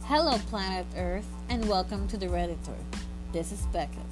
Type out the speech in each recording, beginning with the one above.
Hello, planet Earth, and welcome to the Redditor. This is Becca.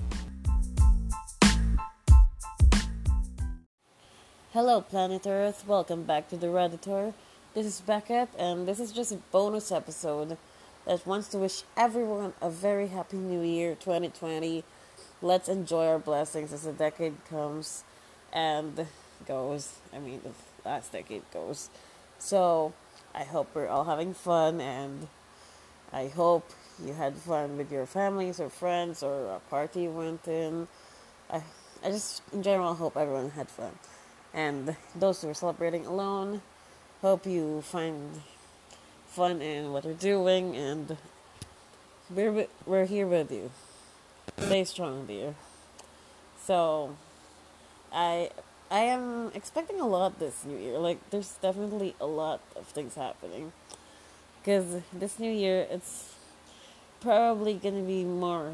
Hello, planet Earth. Welcome back to the Redditor. This is Beckett, and this is just a bonus episode that wants to wish everyone a very happy new year, 2020. Let's enjoy our blessings as the decade comes and goes. The last decade goes. So, I hope we're all having fun, and I hope you had fun with your families or friends or a party you went in. I just, in general, hope everyone had fun. And those who are celebrating alone, hope you find fun in what you're doing, and we're here with you. Stay strong, dear. So, I am expecting a lot this new year. There's definitely a lot of things happening. Because this new year, it's probably going to be more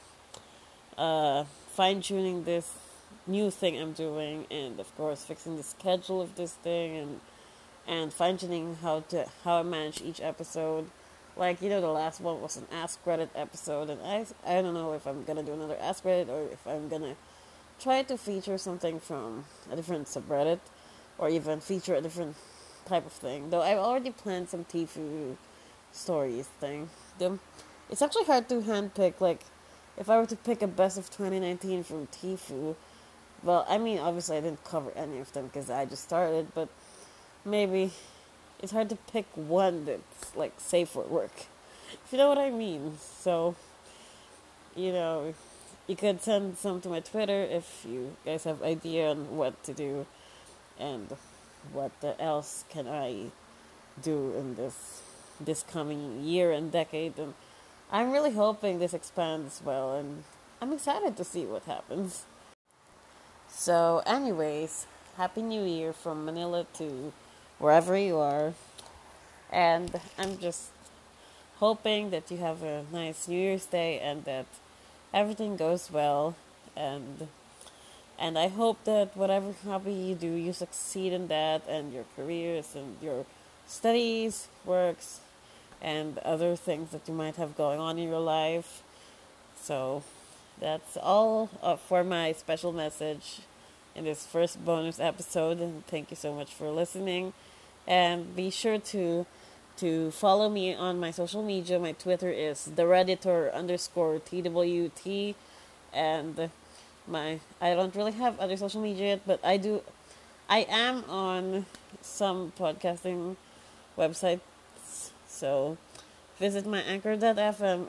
fine-tuning this new thing I'm doing, and of course fixing the schedule of this thing, and fine-tuning how I manage each episode. The last one was an Ask Reddit episode, and I don't know if I'm going to do another Ask Reddit or if I'm going to try to feature something from a different subreddit or even feature a different type of thing. Though I've already planned some Tfue stories thing. It's actually hard to handpick, if I were to pick a best of 2019 from Tfue. Well, obviously I didn't cover any of them because I just started, but maybe it's hard to pick one that's, safe for work. If you know what I mean. So, you could send some to my Twitter if you guys have idea on what to do and what else can I do in this coming year and decade. And I'm really hoping this expands well, and I'm excited to see what happens. So, anyways, Happy New Year from Manila to wherever you are. And I'm just hoping that you have a nice New Year's Day and that everything goes well. And I hope that whatever hobby you do, you succeed in that, and your careers and your studies, works, and other things that you might have going on in your life. So, that's all for my special message in this first bonus episode, and thank you so much for listening. And be sure to follow me on my social media. My Twitter is TheRedditor_TWT, and I don't really have other social media yet, but I am on some podcasting websites, so visit my anchor.fm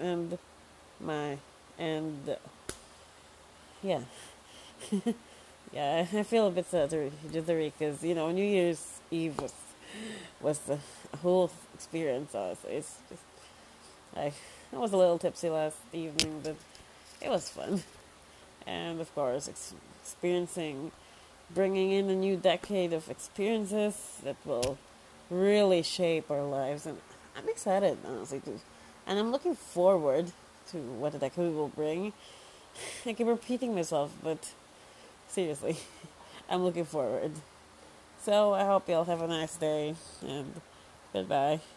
and yeah. Yeah, I feel a bit jittery because, New Year's Eve was the whole experience. So it's just, I was a little tipsy last evening, but it was fun. And of course, bringing in a new decade of experiences that will really shape our lives. And I'm excited, honestly, and I'm looking forward to what the decade will bring. I keep repeating myself, but seriously, I'm looking forward. So I hope y'all have a nice day, and goodbye.